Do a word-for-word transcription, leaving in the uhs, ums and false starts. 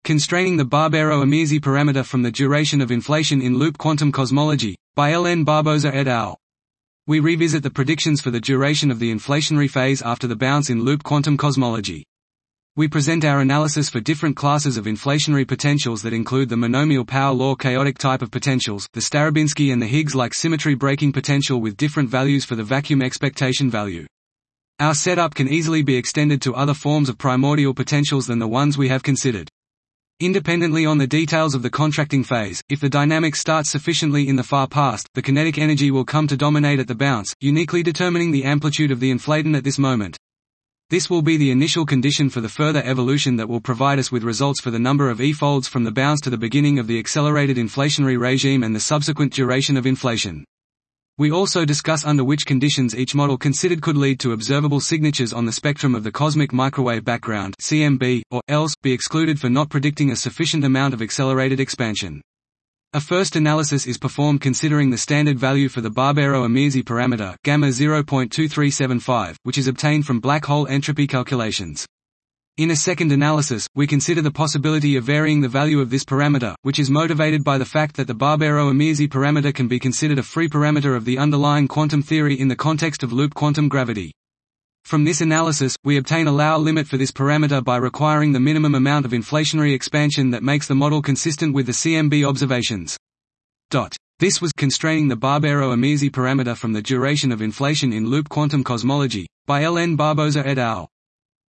Constraining the Barbero-Amirzy parameter from the duration of inflation in loop quantum cosmology, by L N Barbosa et al. We revisit the predictions for the duration of the inflationary phase after the bounce in loop quantum cosmology. We present our analysis for different classes of inflationary potentials that include the monomial power law chaotic type of potentials, the Starobinsky and the Higgs-like symmetry breaking potential with different values for the vacuum expectation value. Our setup can easily be extended to other forms of primordial potentials than the ones we have considered. Independently on the details of the contracting phase, if the dynamics start sufficiently in the far past, the kinetic energy will come to dominate at the bounce, uniquely determining the amplitude of the inflaton at this moment. This will be the initial condition for the further evolution that will provide us with results for the number of E-folds from the bounce to the beginning of the accelerated inflationary regime and the subsequent duration of inflation. We also discuss under which conditions each model considered could lead to observable signatures on the spectrum of the cosmic microwave background (C M B), or else be excluded for not predicting a sufficient amount of accelerated expansion. A first analysis is performed considering the standard value for the Barbero-Amirzy parameter gamma zero point two three seven five, which is obtained from black hole entropy calculations. In a second analysis, we consider the possibility of varying the value of this parameter, which is motivated by the fact that the Barbero-Amirzy parameter can be considered a free parameter of the underlying quantum theory in the context of loop quantum gravity. From this analysis, we obtain a lower limit for this parameter by requiring the minimum amount of inflationary expansion that makes the model consistent with the C M B observations. This was Constraining the Barbero-Amirzy parameter from the duration of inflation in loop quantum cosmology, by L N Barbosa et al.